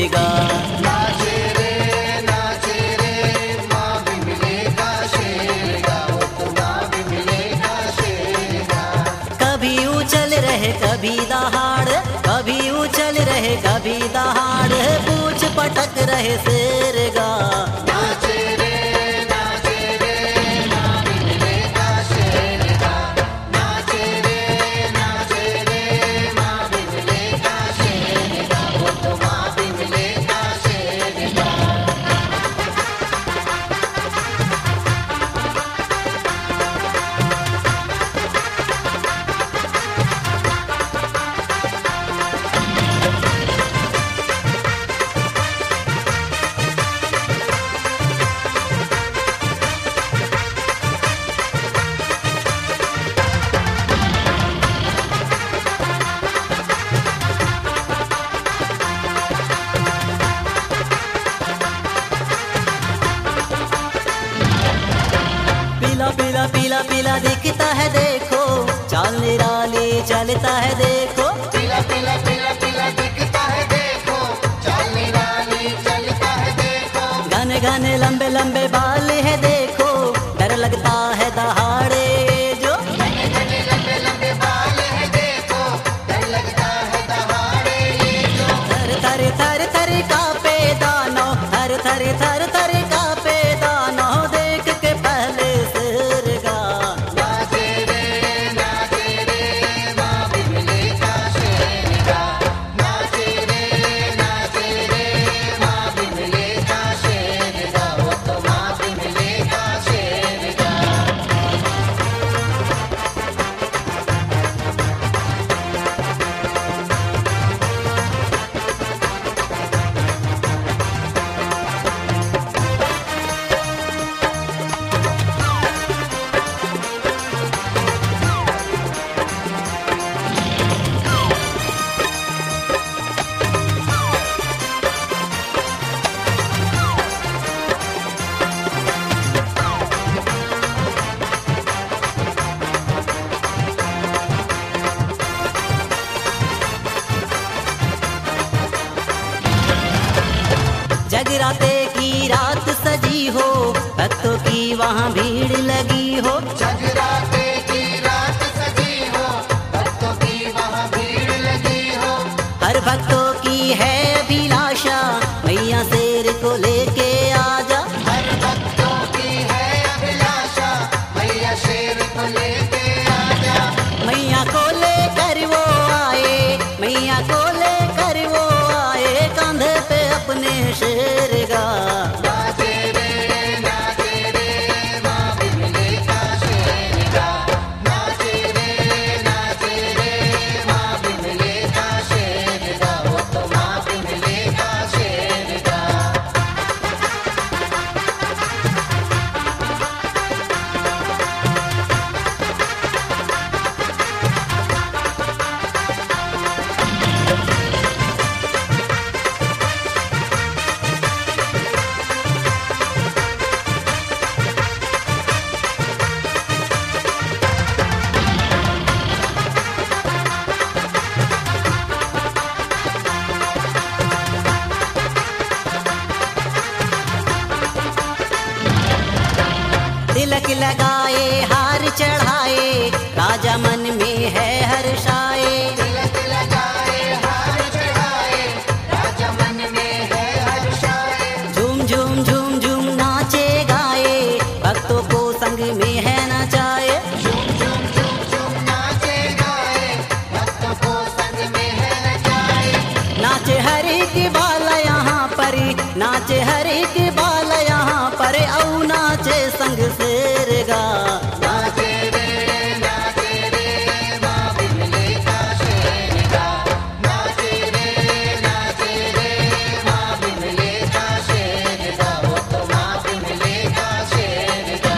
शेरगा। नाचे रे माँ भी मिलेगा शेरगा, वो तो माँ भी मिलेगा शेरगा। कभी उछल रहे कभी दहाड़, कभी उछल रहे कभी दहाड़, पूछ पटक रहे शेरगा। नाचे रे माँ भी मिलेगा शेरगा। नाचे रे माँ भी मिलेगा शेरगा, वो तो माँ भी मिलेगा शेरगा। पीला पीला पीला पीला दिखता है देखो, चाल निराली चलता है देखो। पीला पीला पीला पीला दिखता है देखो, चाल निराली चलता है देखो। घने घने लंबे लंबे बाल है देखो, डर लगता है दहाड़े जो। घने घने लंबे लंबे बाल है देखो, डर लगता है दहाड़े ये जो। थर थर थर थर कांपे दानव, थर थर थर थर कांपे दानव, देख के पहले शेरगा। नाचे रे माँ भी मिलेगा शेरगा। नाचे रे माँ भी मिलेगा शेरगा, वो तो माँ भी मिलेगा शेरगा। जगराते की रात सजी हो, भक्तों की वहाँ भीड़ लगी हो। जगराते की रात सजी हो, भक्तों की वहाँ भीड़ लगी हो। हर भक्तों की है अभिलाषा, मैया शेर को लेके आजा। हर भक्तों की है अभिलाषा, मैया शेर को लेके आजा। मैया को लेकर वो आए, मैया को लेकर वो आए, कंधे पे अपने शेरगा। नाचे रे माँ भी मिलेगा शेरगा। नाचे रे माँ भी मिलेगा शेरगा, वो तो माँ भी मिलेगा शेरगा। तिलक लगाए हार चढ़ाए, राजा मन में है हर्षाए। तिलक लगाए हार चढ़ाए, राजा मन में है हर्षाए। झूम झूम झूम झूम नाचे गाए, भक्तों को संग में है नचाए। झूम झूम झूम झूम नाचे गाए, भक्तों को संग में है नचाए। नाचे हरि की बाल यहाँ पर, नाचे हरि की बाल यहाँ पर, औ नाचे संग शेरगा। नाचे रे माँ भी मिलेगा शेरगा। नाचे रे माँ भी मिलेगा शेरगा, वो तो माँ भी मिलेगा शेरगा।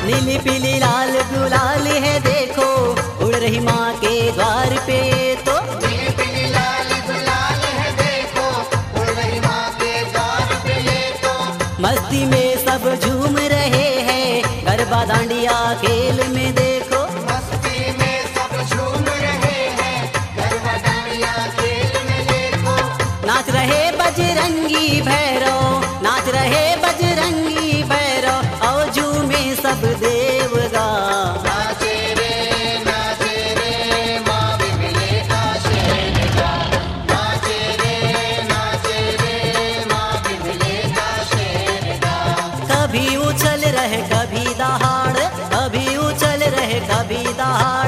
नीली पीली लाल गुलाल है देखो, उड़ रही माँ के द्वार पे तो। नीली पीली लाल गुलाल है देखो, उड़ रही माँ के द्वार पे ये तो। मस्ती में सब झूम रहे हैं, गरबा दांडिया खेल में देखो। मस्ती में सब झूम रहे हैं, गरबा दांडिया खेल में देखो। नाच रहे बजरंगी भैरव, नाच रहे बजरंगी भैरव, और झूमे सब देवगण। नाचे रे माँ बिमले का शेर का। नाचे रे माँ बिमले का शेर का। कभी उछल रहे कभी दहाड़, कभी उछल रहे कभी दहाड़,